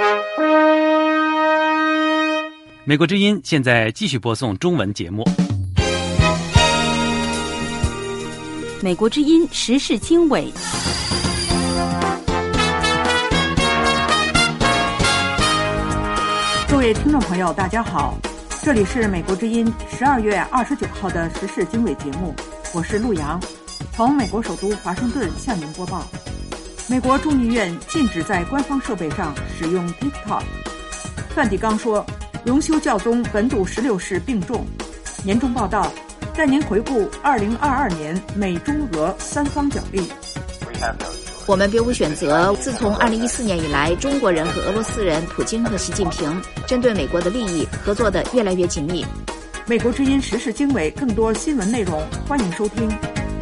美国之音现在继续播送中文节目。 美国之音时事经纬。 各位听众朋友，大家好，这里是美国之音12月29号的时事经纬节目，我是陆洋，从美国首都华盛顿向您播报。美国众议院禁止在官方设备上使用 TikTok。 梵蒂冈说，荣休教宗本笃16世病重。年终报道带您回顾2022年美中俄三方角力。 我们别无选择。自从2014年以来，中国人和俄罗斯人普京和习近平针对美国的利益合作得越来越紧密。 美国之音时事经纬更多新闻内容，欢迎收听。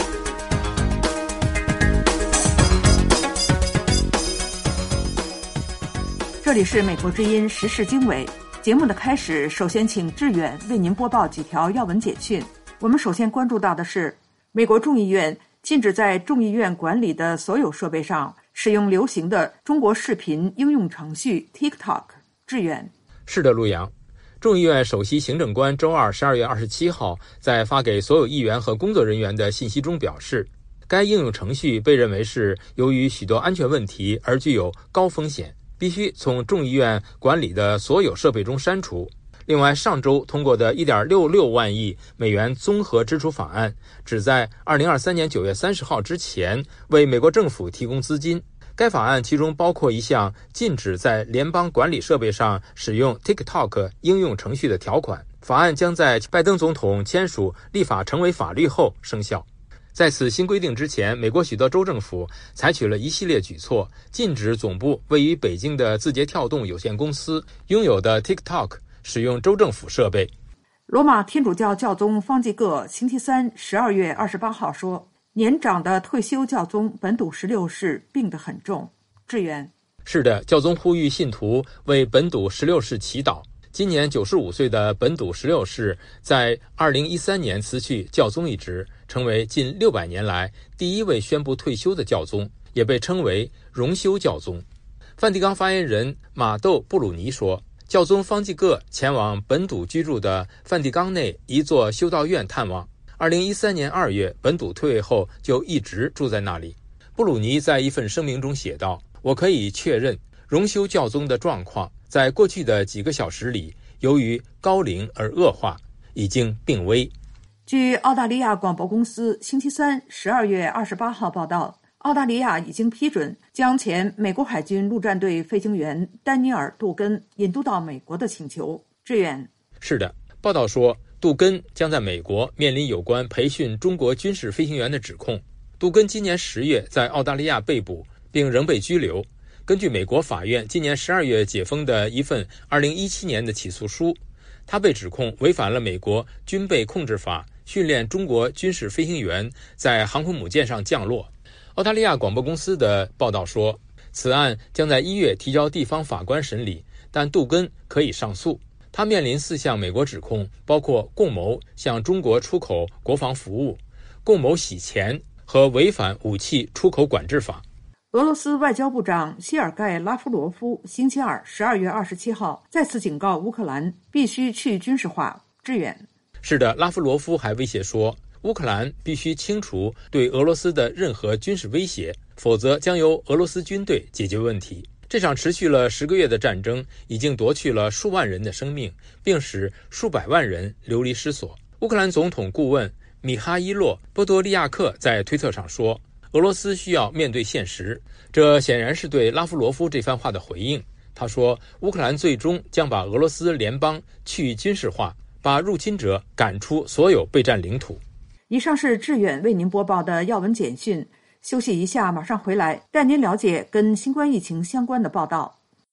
这里是美国之音时事经纬。节目的开始，首先请志远为您播报几条要闻简讯。我们首先关注到的是，美国众议院禁止在众议院管理的所有设备上使用流行的中国视频应用程序 TikTok。 志远。 是的，陆洋。众议院首席行政官周二12月27号在发给所有议员和工作人员的信息中表示，该应用程序被认为是由于许多安全问题而具有高风险，必须从众议院管理的所有设备中删除。另外，上周通过的 1.66 万亿美元综合支出法案只在2023年9月30号之前为美国政府提供资金。该法案其中包括一项禁止在联邦管理设备上使用 TikTok 应用程序的条款。法案将在拜登总统签署立法成为法律后生效。在此新规定之前，美国许多州政府采取了一系列举措，禁止总部位于北京的字节跳动有限公司拥有的 TikTok 使用州政府设备。 罗马天主教教宗方济各星期三12月28号说，年长的退休教宗本笃16世病得很重。志远。 是的，教宗呼吁信徒为本笃16世祈祷。今年95岁的本笃16世在2013年辞去教宗一职，成为近600年来第一位宣布退休的教宗，也被称为荣休教宗。梵蒂冈发言人马窦布鲁尼说，教宗方济各前往本笃居住的梵蒂冈内一座修道院探望。2013年2月，本笃退位后就一直住在那里。布鲁尼在一份声明中写道，我可以确认荣休教宗的状况在过去的几个小时里由于高龄而恶化，已经病危。 据澳大利亚广播公司星期三12月28号报道，澳大利亚已经批准将前美国海军陆战队飞行员丹尼尔·杜根引渡到美国的请求。志远。 是的，报道说杜根将在美国面临有关培训中国军事飞行员的指控。杜根今年10月在澳大利亚被捕，并仍被拘留。根据美国法院今年12月解封的一份2017年的起诉书，他被指控违反了美国军备控制法，训练中国军事飞行员在航空母舰上降落。澳大利亚广播公司的报道说，此案将在1月提交地方法官审理，但杜根可以上诉。他面临4项美国指控，包括共谋向中国出口国防服务、共谋洗钱和违反武器出口管制法。 俄罗斯外交部长谢尔盖·拉夫罗夫星期二12月27号再次警告乌克兰必须去军事化。志远。 是的，拉夫罗夫还威胁说，乌克兰必须清除对俄罗斯的任何军事威胁，否则将由俄罗斯军队解决问题。这场持续了10个月的战争已经夺去了数万人的生命，并使数百万人流离失所。乌克兰总统顾问米哈伊洛·波多利亚克在推特上说，俄罗斯需要面对现实。这显然是对拉夫罗夫这番话的回应。他说，乌克兰最终将把俄罗斯联邦去军事化，把入侵者赶出所有备战领土。 以上是志远为您播报的要闻简讯。休息一下，马上回来带您了解跟新冠疫情相关的报道。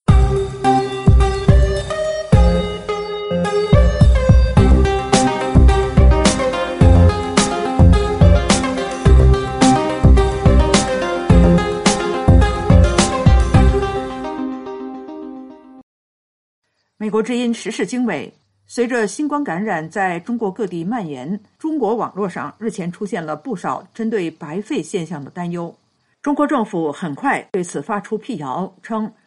美国之音时事经纬。随着新冠感染在中国各地蔓延，中国网络上日前出现了不少针对白肺现象的担忧。中国政府很快对此发出辟谣，称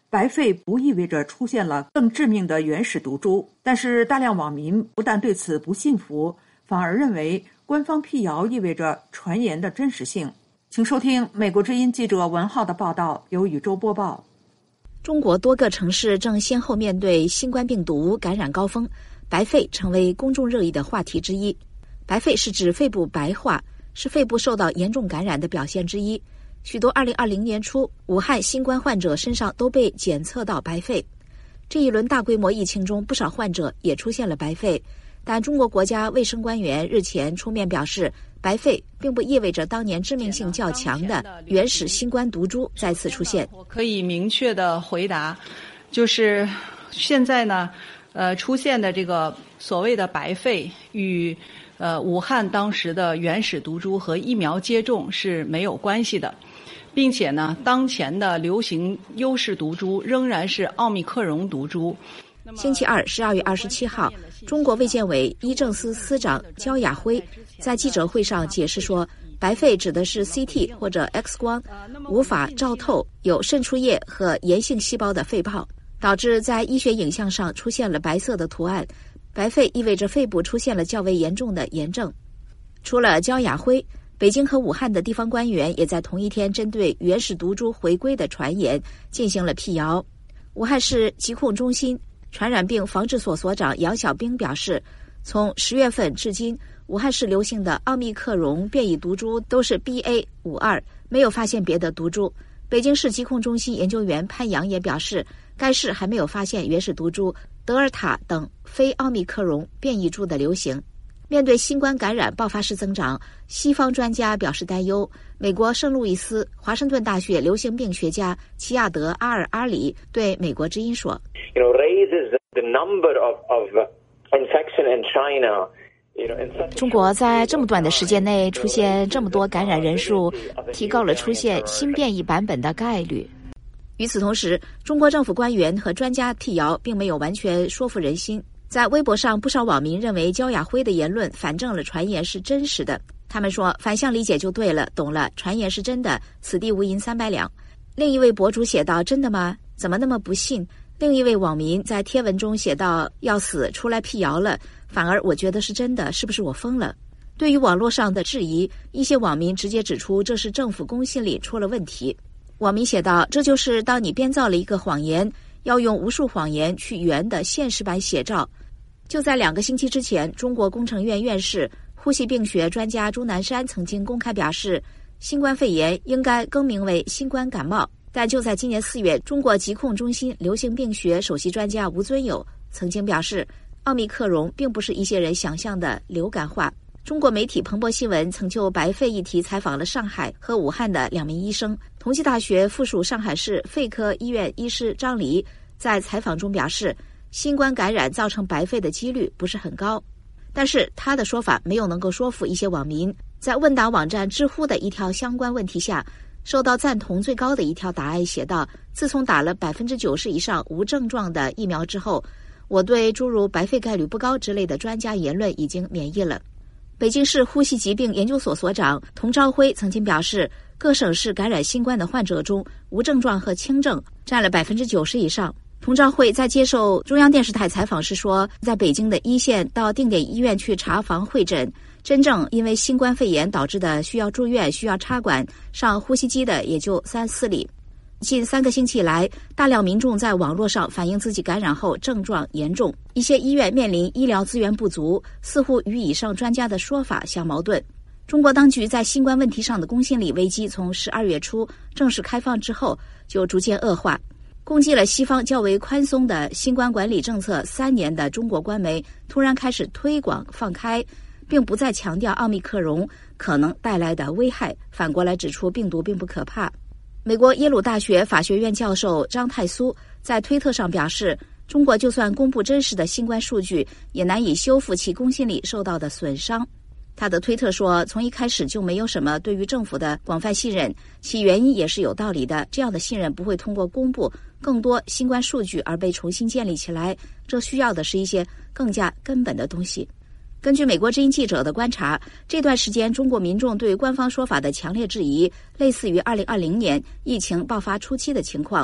白肺不意味着出现了更致命的原始毒株，但是大量网民不但对此不信服，反而认为官方辟谣意味着传言的真实性。请收听美国之音记者文浩的报道，由宇宙播报。 中国多个城市正先后面对新冠病毒感染高峰，白肺成为公众热议的话题之一。白肺是指肺部白化，是肺部受到严重感染的表现之一。许多2020年初武汉新冠患者身上都被检测到白肺。这一轮大规模疫情中，不少患者也出现了白肺，但中国国家卫生官员日前出面表示，白肺并不意味着当年致命性较强的原始新冠毒株再次出现。 我可以明确的回答，就是现在呢，出现的这个所谓的白肺与武汉当时的原始毒株和疫苗接种是没有关系的，并且呢，当前的流行优势毒株仍然是奥密克戎毒株。 星期二，12月27号，中国卫健委医政司司长焦亚辉在记者会上解释说，白肺指的是 CT 或者 X 光无法照透有渗出液和炎性细胞的肺泡，导致在医学影像上出现了白色的图案。白肺意味着肺部出现了较为严重的炎症。除了焦亚辉，北京和武汉的地方官员也在同一天针对原始毒株回归的传言进行了辟谣。武汉市疾控中心传染病防治所所长杨小兵表示，从10月份至今，武汉市流行的奥密克戎变异毒株都是 BA.52， 没有发现别的毒株。北京市疾控中心研究员潘阳也表示，该市还没有发现原始毒株德尔塔等非奥密克戎变异株的流行。面对新冠感染爆发式增长，西方专家表示担忧。美国圣路易斯华盛顿大学流行病学家齐亚德·阿尔阿里对美国之音说， raises the number of infection in China。 中国在这么短的时间内出现这么多感染人数，提高了出现新变异版本的概率。与此同时，中国政府官员和专家辟谣并没有完全说服人心。在微博上，不少网民认为焦亚辉的言论反证了传言是真实的。他们说，反向理解就对了，懂了，传言是真的，此地无银300两。另一位博主写道，真的吗？怎么那么不信？另一位网民在贴文中写道，要死，出来辟谣了，反而我觉得是真的，是不是我疯了？对于网络上的质疑，一些网民直接指出这是政府公信力出了问题。网民写道，这就是当你编造了一个谎言，要用无数谎言去圆的现实版写照。就在2个星期之前，中国工程院院士、呼吸病学专家钟南山曾经公开表示，新冠肺炎应该更名为新冠感冒。但就在今年4月，中国疾控中心流行病学首席专家吴尊友曾经表示，奥密克戎并不是一些人想象的流感化。中国媒体彭博新闻曾就白肺议题采访了上海和武汉的2名医生。同济大学附属上海市肺科医院医师张黎在采访中表示，新冠感染造成白肺的几率不是很高。但是他的说法没有能够说服一些网民。在问答网站知乎的一条相关问题下，受到赞同最高的一条答案写道，自从打了90%以上无症状的疫苗之后，我对诸如白肺概率不高之类的专家言论已经免疫了。北京市呼吸疾病研究所所长童昭辉曾经表示，各省市感染新冠的患者中，无症状和轻症占了90%以上。童昭辉在接受中央电视台采访时说，在北京的一线到定点医院去查房会诊，真正因为新冠肺炎导致的需要住院、需要插管、上呼吸机的也就3-4例。近3个星期以来，大量民众在网络上反映自己感染后症状严重，一些医院面临医疗资源不足，似乎与以上专家的说法相矛盾。中国当局在新冠问题上的公信力危机从12月初正式开放之后就逐渐恶化。攻击了西方较为宽松的新冠管理政策3年的中国官媒突然开始推广放开，并不再强调奥密克戎可能带来的危害，反过来指出病毒并不可怕。美国耶鲁大学法学院教授张太苏在推特上表示，中国就算公布真实的新冠数据，也难以修复其公信力受到的损伤。他的推特说，从一开始就没有什么对于政府的广泛信任，其原因也是有道理的，这样的信任不会通过公布更多新冠数据而被重新建立起来，这需要的是一些更加根本的东西。根据美国之音记者的观察，这段时间中国民众对官方说法的强烈质疑，类似于2020年疫情爆发初期的情况。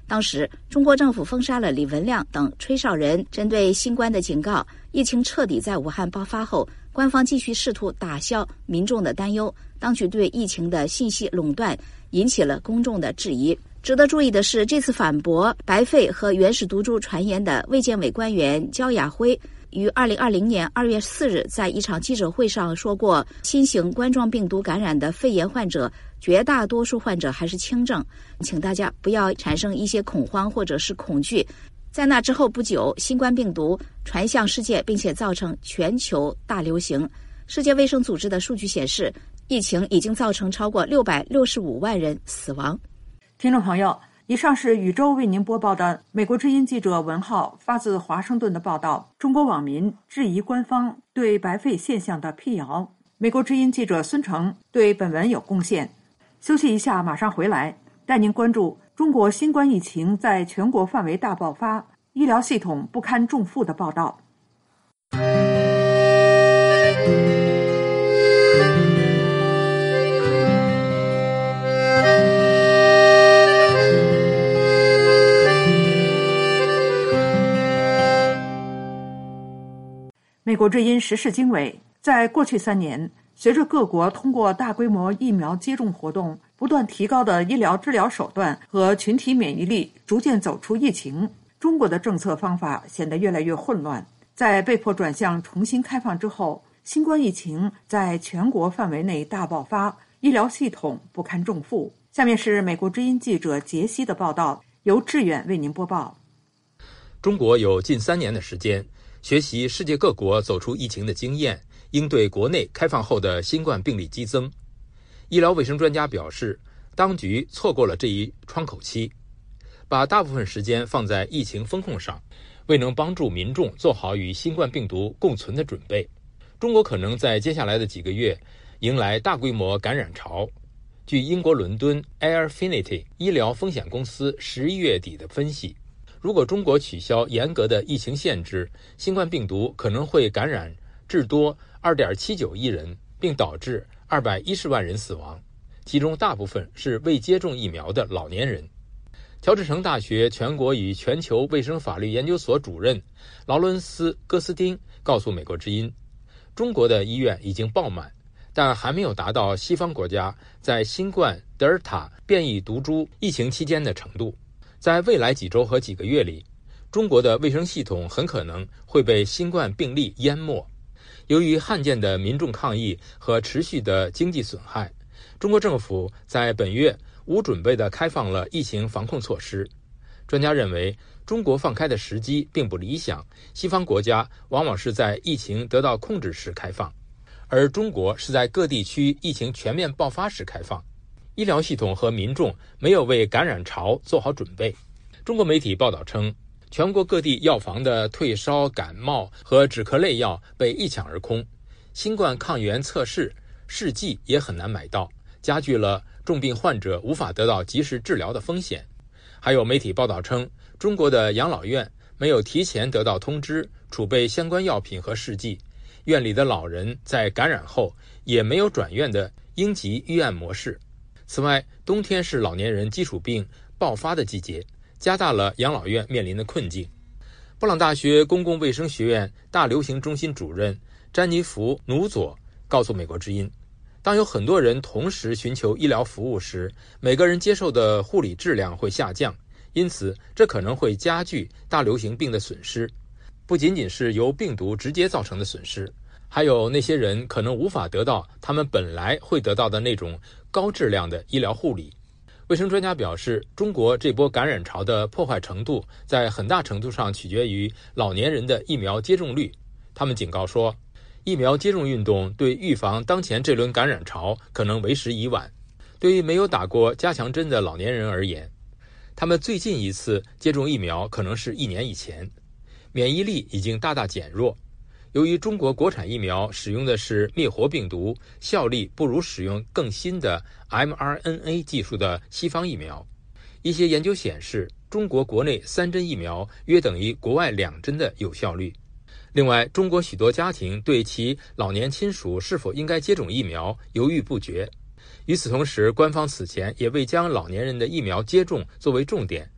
当时中国政府封杀了李文亮等吹哨人针对新冠的警告，疫情彻底在武汉爆发后，官方继续试图打消民众的担忧，当局对疫情的信息垄断引起了公众的质疑。值得注意的是，这次反驳白肺和原始毒株传言的卫健委官员焦亚辉于2020年2月4日在一场记者会上说过，新型冠状病毒感染的肺炎患者绝大多数患者还是轻症，请大家不要产生一些恐慌或者是恐惧。在那之后不久，新冠病毒传向世界，并且造成全球大流行。世界卫生组织的数据显示，疫情已经造成超过665万人死亡。 听众朋友，以上是宇宙为您播报的美国之音记者文浩发自华盛顿的报道。中国网民质疑官方对白肺现象的辟谣，美国之音记者孙成对本文有贡献。休息一下，马上回来带您关注中国新冠疫情在全国范围大爆发，医疗系统不堪重负的报道。美国之音时事经纬，在过去3年，随着各国通过大规模疫苗接种活动不断提高的医疗治疗手段和群体免疫力逐渐走出疫情，中国的政策方法显得越来越混乱。在被迫转向重新开放之后，新冠疫情在全国范围内大爆发，医疗系统不堪重负。下面是美国之音记者杰西的报道，由志远为您播报。 中国有近3年的时间学习世界各国走出疫情的经验，应对国内开放后的新冠病例激增。医疗卫生专家表示，当局错过了这一窗口期，把大部分时间放在疫情风控上，未能帮助民众做好与新冠病毒共存的准备。中国可能在接下来的几个月迎来大规模感染潮。据英国伦敦 Airfinity 医疗风险公司11月底的分析，如果中国取消严格的疫情限制，新冠病毒可能会感染至多 2.79 亿人，并导致210万人死亡，其中大部分是未接种疫苗的老年人。乔治城大学全国与全球卫生法律研究所主任劳伦斯·戈斯丁告诉美国之音，中国的医院已经爆满，但还没有达到西方国家在新冠德尔塔变异毒株疫情期间的程度。在未来几周和几个月里，中国的卫生系统很可能会被新冠病例淹没。由于罕见的民众抗议和持续的经济损害，中国政府在本月无准备地开放了疫情防控措施。专家认为，中国放开的时机并不理想，西方国家往往是在疫情得到控制时开放，而中国是在各地区疫情全面爆发时开放。医疗系统和民众没有为感染潮做好准备。中国媒体报道称，全国各地药房的退烧、感冒和止咳类药被一抢而空，新冠抗原测试试剂也很难买到，加剧了重病患者无法得到及时治疗的风险。还有媒体报道称，中国的养老院没有提前得到通知储备相关药品和试剂，院里的老人在感染后也没有转院的应急预案模式。此外，冬天是老年人基础病爆发的季节，加大了养老院面临的困境。布朗大学公共卫生学院大流行中心主任詹妮弗·努佐告诉美国之音，当有很多人同时寻求医疗服务时，每个人接受的护理质量会下降，因此这可能会加剧大流行病的损失。不仅仅是由病毒直接造成的损失，还有那些人可能无法得到他们本来会得到的那种高质量的医疗护理。卫生专家表示，中国这波感染潮的破坏程度在很大程度上取决于老年人的疫苗接种率。他们警告说，疫苗接种运动对预防当前这轮感染潮可能为时已晚。对于没有打过加强针的老年人而言，他们最近一次接种疫苗可能是1年以前，免疫力已经大大减弱。由于中国国产疫苗使用的是灭活病毒，效力不如使用更新的 mRNA 技术的西方疫苗。一些研究显示，中国国内3针疫苗约等于国外2针的有效率。另外，中国许多家庭对其老年亲属是否应该接种疫苗犹豫不决。与此同时，官方此前也未将老年人的疫苗接种作为重点，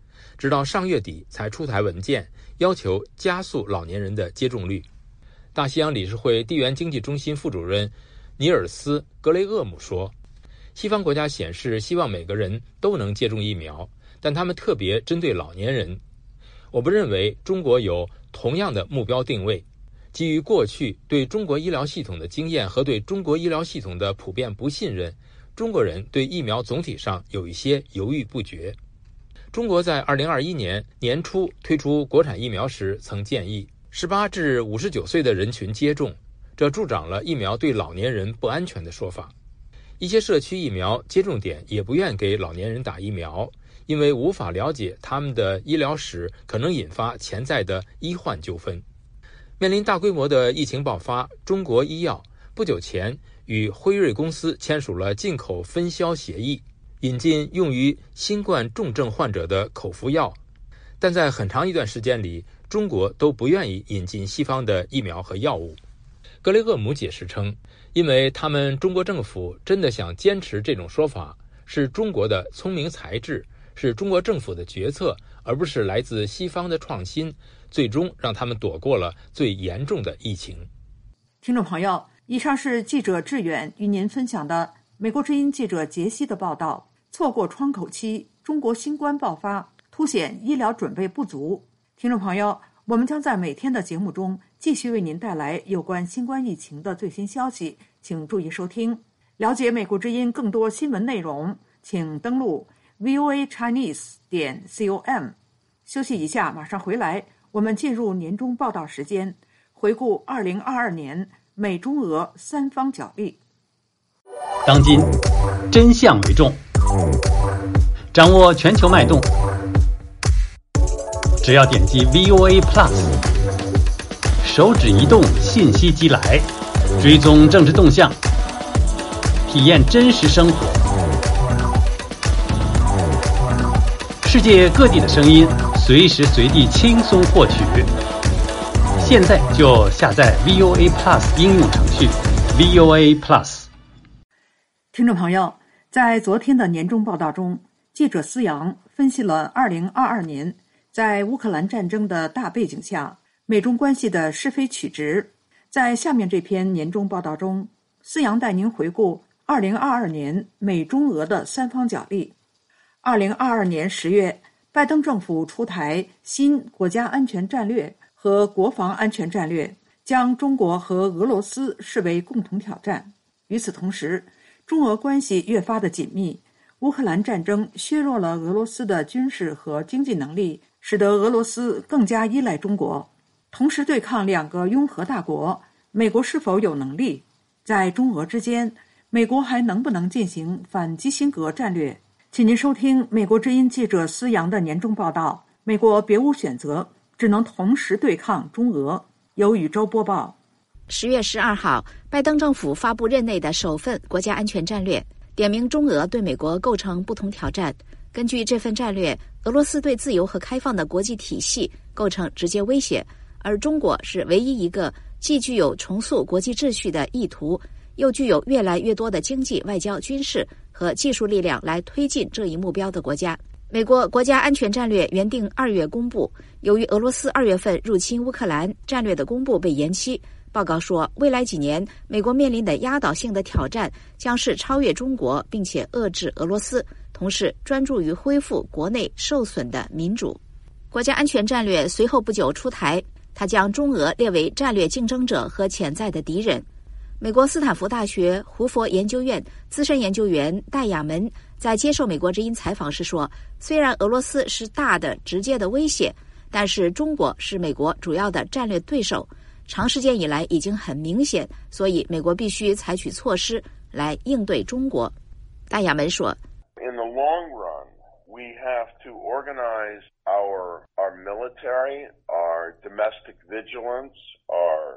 直到上月底才出台文件，要求加速老年人的接种率。大西洋理事会地缘经济中心副主任尼尔斯·格雷厄姆说，西方国家显示希望每个人都能接种疫苗，但他们特别针对老年人。我不认为中国有同样的目标定位。基于过去对中国医疗系统的经验和对中国医疗系统的普遍不信任，中国人对疫苗总体上有一些犹豫不决。中国在2021年年初推出国产疫苗时曾建议18至59岁的人群接种，这助长了疫苗对老年人不安全的说法。一些社区疫苗接种点也不愿给老年人打疫苗，因为无法了解他们的医疗史，可能引发潜在的医患纠纷。面临大规模的疫情爆发，中国医药不久前与辉瑞公司签署了进口分销协议，引进用于新冠重症患者的口服药。但在很长一段时间里，中国都不愿意引进西方的疫苗和药物。格雷厄姆解释称，因为他们中国政府真的想坚持这种说法，是中国的聪明才智，是中国政府的决策，而不是来自西方的创新，最终让他们躲过了最严重的疫情。 听众朋友，以上是记者志远与您分享的美国之音记者杰西的报道。错过窗口期，中国新冠爆发，凸显医疗准备不足。听众朋友，我们将在每天的节目中继续为您带来有关新冠疫情的最新消息，请注意收听。了解美国之音更多新闻内容，请登录 voachinese.com。 休息一下，马上回来，我们进入年终报道时间，回顾2022年美中俄三方角力。 当今真相为重，掌握全球脉动，只要点击 VOA Plus， 手指移动，信息即来，追踪政治动向，体验真实生活，世界各地的声音，随时随地轻松获取。现在就下载 VOA Plus 应用程序 VOA Plus。 听众朋友，在昨天的年终报道中，记者思阳分析了2022年在乌克兰战争的大背景下美中关系的是非曲直。在下面这篇年终报道中，思阳带您回顾2022年美中俄的三方角力。2022年10月，拜登政府出台新国家安全战略和国防安全战略，将中国和俄罗斯视为共同挑战。与此同时，中俄关系越发的紧密，乌克兰战争削弱了俄罗斯的军事和经济能力，使得俄罗斯更加依赖中国。同时对抗两个拥核大国，美国是否有能力？在中俄之间，美国还能不能进行反基辛格战略？请您收听美国之音记者思阳的年终报道。美国别无选择，只能同时对抗中俄。由宇宙播报。 10月12号，拜登政府发布任内的首份国家安全战略，点明中俄对美国构成不同挑战。根据这份战略，俄罗斯对自由和开放的国际体系构成直接威胁，而中国是唯一一个既具有重塑国际秩序的意图，又具有越来越多的经济、外交、军事和技术力量来推进这一目标的国家。美国国家安全战略原定2月公布，由于俄罗斯2月份入侵乌克兰，战略的公布被延期。报告说，未来几年美国面临的压倒性的挑战将是超越中国，并且遏制俄罗斯，同时专注于恢复国内受损的民主。国家安全战略随后不久出台，它将中俄列为战略竞争者和潜在的敌人。美国斯坦福大学胡佛研究院资深研究员戴亚门在接受美国之音采访时说，虽然俄罗斯是大的直接的威胁，但是中国是美国主要的战略对手，长时间以来已经很明显，所以美国必须采取措施来应对中国。戴亚门说， In the long run, we have to organize our military, our domestic vigilance, our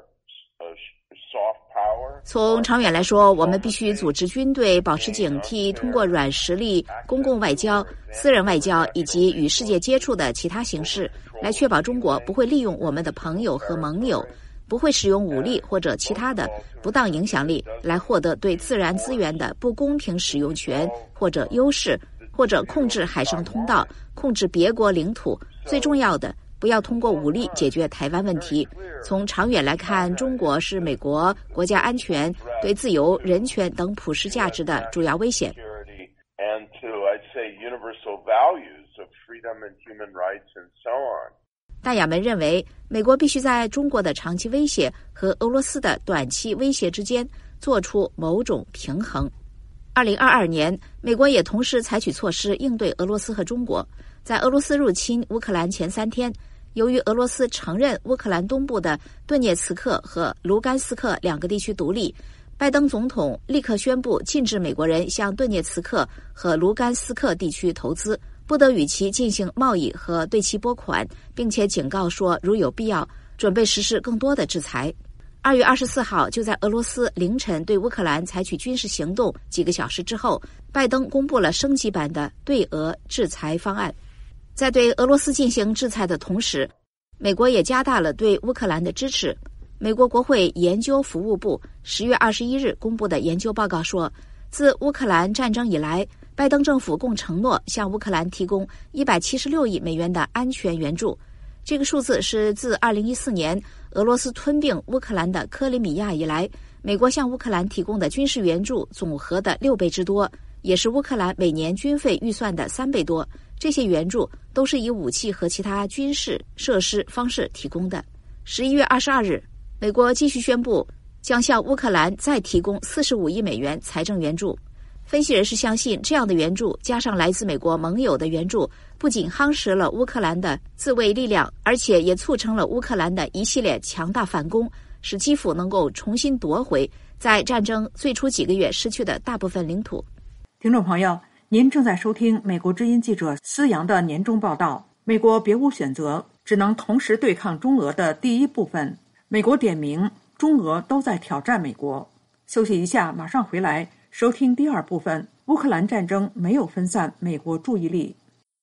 soft power. 从长远来说，我们必须组织军队，保持警惕，通过软实力、公共外交、私人外交以及与世界接触的其他形式，来确保中国不会利用我们的朋友和盟友，不会使用武力或者其他的不当影响力来获得对自然资源的不公平使用权或者优势， 或者控制海上通道，控制别国领土。最重要的，不要通过武力解决台湾问题。从长远来看，中国是美国国家安全、对自由、人权等普世价值的主要威胁。大雅门认为，美国必须在中国的长期威胁和俄罗斯的短期威胁之间做出某种平衡。2022年，美国也同时采取措施应对俄罗斯和中国。在俄罗斯入侵乌克兰前3天，由于俄罗斯承认乌克兰东部的顿涅茨克和卢甘斯克2个地区独立，拜登总统立刻宣布禁止美国人向顿涅茨克和卢甘斯克地区投资，不得与其进行贸易和对其拨款，并且警告说，如有必要，准备实施更多的制裁。2月24号，就在俄罗斯凌晨对乌克兰采取军事行动几个小时之后，拜登公布了升级版的对俄制裁方案。在对俄罗斯进行制裁的同时，美国也加大了对乌克兰的支持。美国国会研究服务部10月21日公布的研究报告说，自乌克兰战争以来，拜登政府共承诺向乌克兰提供176亿美元的安全援助。这个数字是自2014年俄罗斯吞并乌克兰的克里米亚以来，美国向乌克兰提供的军事援助总和的6倍之多，也是乌克兰每年军费预算的3倍多。这些援助都是以武器和其他军事设施方式提供的。11月22日，美国继续宣布将向乌克兰再提供45亿美元财政援助。分析人士相信，这样的援助加上来自美国盟友的援助，不仅夯实了乌克兰的自卫力量，而且也促成了乌克兰的一系列强大反攻，使基辅能够重新夺回在战争最初几个月失去的大部分领土。 听众朋友，您正在收听美国之音记者思阳的年终报道。美国别无选择，只能同时对抗中俄的第一部分。美国点名中俄都在挑战美国。休息一下，马上回来收听第2部分。乌克兰战争没有分散美国注意力。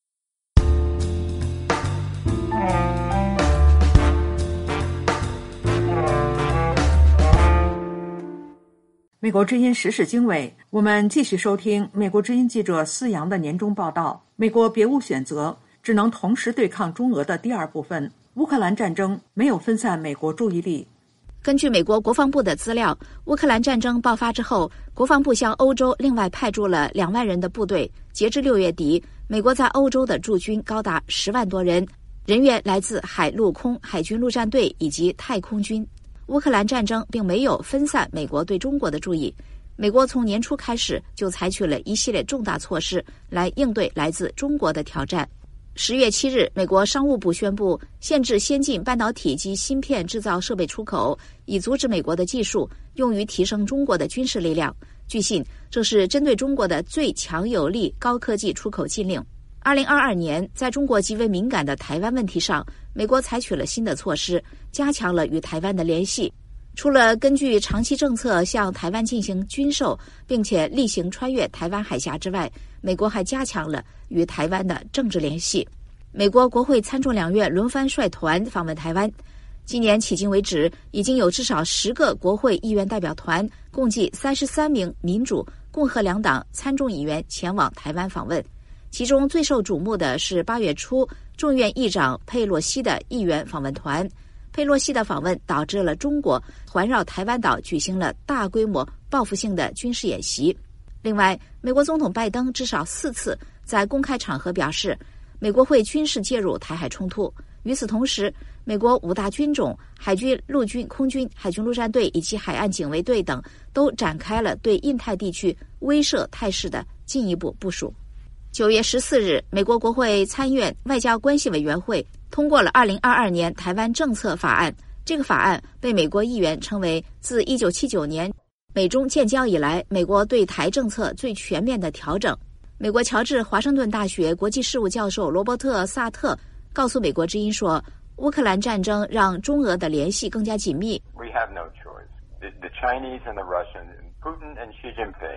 美国之音时事经纬，我们继续收听美国之音记者思阳的年终报道。美国别无选择，只能同时对抗中俄的第2部分。乌克兰战争没有分散美国注意力。 根据美国国防部的资料，乌克兰战争爆发之后，国防部向欧洲另外派驻了2万人的部队。截至6月底，美国在欧洲的驻军高达10万多人，人员来自海陆空海军陆战队以及太空军。乌克兰战争并没有分散美国对中国的注意。美国从年初开始就采取了一系列重大措施来应对来自中国的挑战。10月7日，美国商务部宣布限制先进半导体及芯片制造设备出口，以阻止美国的技术用于提升中国的军事力量。据信，这是针对中国的最强有力高科技出口禁令。2022年，在中国极为敏感的台湾问题上，美国采取了新的措施，加强了与台湾的联系。除了根据长期政策向台湾进行军售，并且例行穿越台湾海峡之外，美国还加强了与台湾的政治联系。美国国会参众两院轮番率团访问台湾。今年迄今为止，已经有至少10个国会议员代表团，共计33名民主、共和2党参众议员前往台湾访问。其中最受瞩目的是8月初众院议长佩洛西的议员访问团。佩洛西的访问导致了中国环绕台湾岛举行了大规模报复性的军事演习。另外，美国总统拜登至少4次在公开场合表示，美国会军事介入台海冲突。与此同时，美国5大军种海军、陆军、空军、海军陆战队以及海岸警卫队等都展开了对印太地区威慑态势的进一步部署。9月14日，美国国会参院外交关系委员会通过了2022年台湾政策法案。这个法案被美国议员称为自1979年美中建交以来，美国对台政策最全面的调整。美国乔治华盛顿大学国际事务教授罗伯特·萨特告诉美国之音说，乌克兰战争让中俄的联系更加紧密。 We have no choice. The Chinese and the Russians, Putin and Xi Jinping,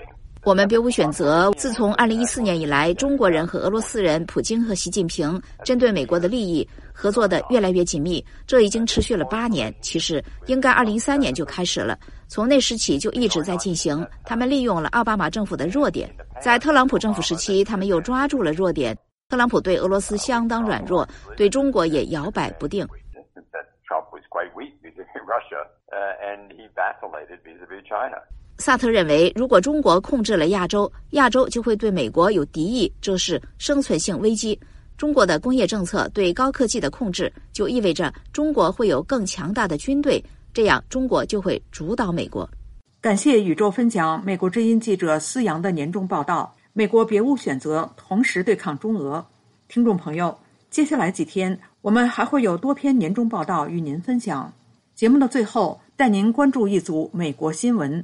我们别无选择。自从2014年以来，中国人和俄罗斯人普京和习近平针对美国的利益合作的越来越紧密，这已经持续了8年。其实应该2013年就开始了，从那时起就一直在进行。他们利用了奥巴马政府的弱点，在特朗普政府时期，他们又抓住了弱点。特朗普对俄罗斯相当软弱，对中国也摇摆不定。萨特认为，如果中国控制了亚洲，亚洲就会对美国有敌意，这是生存性危机。中国的工业政策对高科技的控制，就意味着中国会有更强大的军队，这样中国就会主导美国。 感谢宇宙分享美国之音记者思阳的年终报道。美国别无选择，同时对抗中俄。听众朋友，接下来几天我们还会有多篇年终报道与您分享。节目的最后，带您关注一组美国新闻。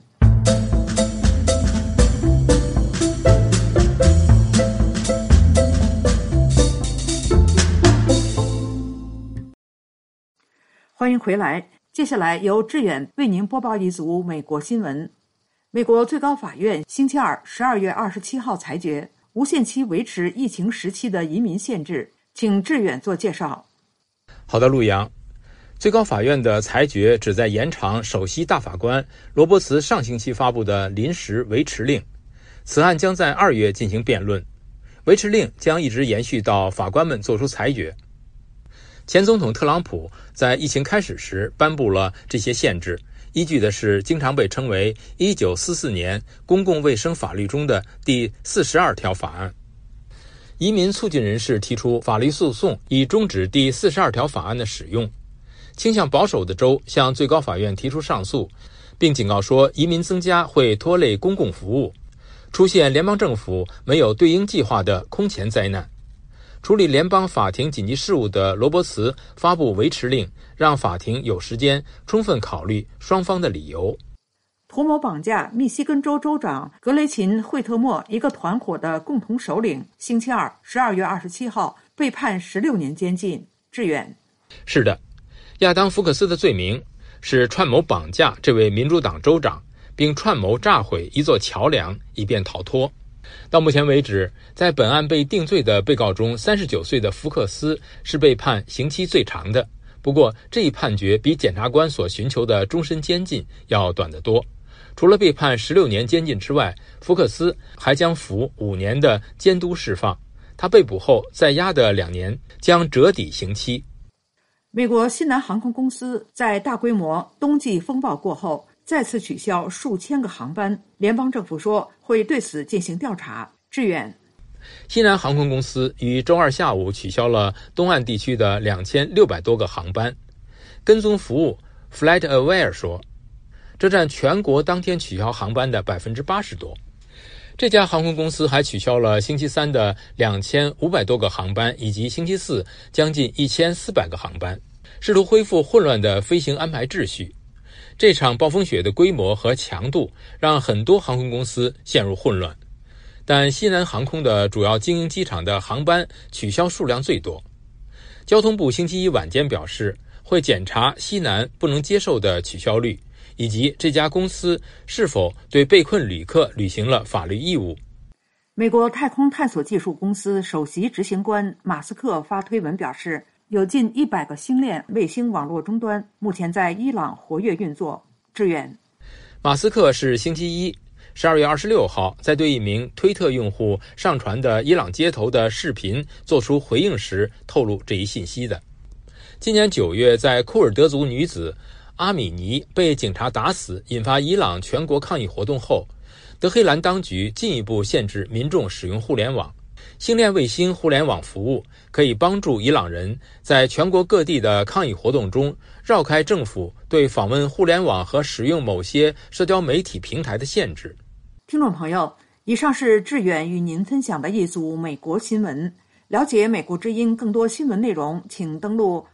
欢迎回来，接下来由志远为您播报一组美国新闻。美国最高法院星期二12月27号裁决，无限期维持疫情时期的移民限制。请志远做介绍。 好的，陆阳。最高法院的裁决旨在延长首席大法官罗伯茨上星期发布的临时维持令，此案将在2月进行辩论。维持令将一直延续到法官们做出裁决。前总统特朗普在疫情开始时颁布了这些限制，依据的是经常被称为1944年公共卫生法律中的第42条法案。移民促进人士提出法律诉讼，以终止第42条法案的使用。倾向保守的州向最高法院提出上诉，并警告说移民增加会拖累公共服务，出现联邦政府没有对应计划的空前灾难。处理联邦法庭紧急事务的罗伯茨发布维持令，让法庭有时间充分考虑双方的理由。 图谋绑架密西根州州长格雷琴·惠特莫一个团伙的共同首领，星期二12月27号被判16年监禁。志远。 是的，亚当·福克斯的罪名是串谋绑架这位民主党州长，并串谋炸毁一座桥梁以便逃脱。到目前为止，在本案被定罪的被告中，39岁的福克斯是被判刑期最长的。不过，这一判决比检察官所寻求的终身监禁要短得多。除了被判16年监禁之外，福克斯还将服5年的监督释放。他被捕后再押的2年将折抵刑期。 美国西南航空公司在大规模冬季风暴过后再次取消数千个航班，联邦政府说会对此进行调查。志远。 西南航空公司于周二下午取消了东岸地区的2600多个航班。跟踪服务 FlightAware 说，这占全国当天取消航班的80%多。这家航空公司还取消了星期三的2500多个航班，以及星期四将近1400个航班，试图恢复混乱的飞行安排秩序。这场暴风雪的规模和强度让很多航空公司陷入混乱，但西南航空的主要经营机场的航班取消数量最多。交通部星期一晚间表示，会检查西南不能接受的取消率，以及这家公司是否对被困旅客履行了法律义务。 美国太空探索技术公司首席执行官马斯克发推文表示，有近100个星链卫星网络终端目前在伊朗活跃运作。志远。 马斯克是星期一12月26号在对一名推特用户上传的伊朗街头的视频做出回应时透露这一信息的。今年9月，在库尔德族女子阿米尼被警察打死，引发伊朗全国抗议活动后，德黑兰当局进一步限制民众使用互联网。星链卫星互联网服务可以帮助伊朗人在全国各地的抗议活动中绕开政府对访问互联网和使用某些社交媒体平台的限制。 听众朋友，以上是志远与您分享的一组美国新闻。了解美国之音更多新闻内容，请登录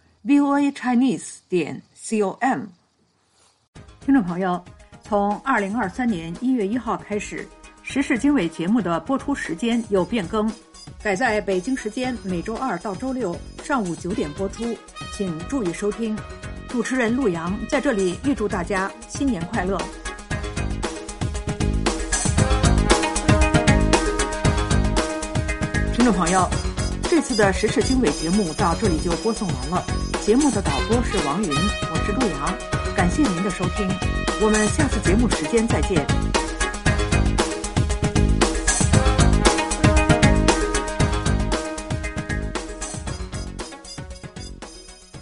voachinese.com。 听众朋友，从2023年1月1号开始，时事经纬节目的播出时间有变更，改在北京时间每周2到周6上午9点播出，请注意收听。主持人陆阳在这里预祝大家新年快乐。 听众朋友，这次的时事经纬节目到这里就播送完了。节目的导播是王云，我是陆阳，感谢您的收听，我们下次节目时间再见。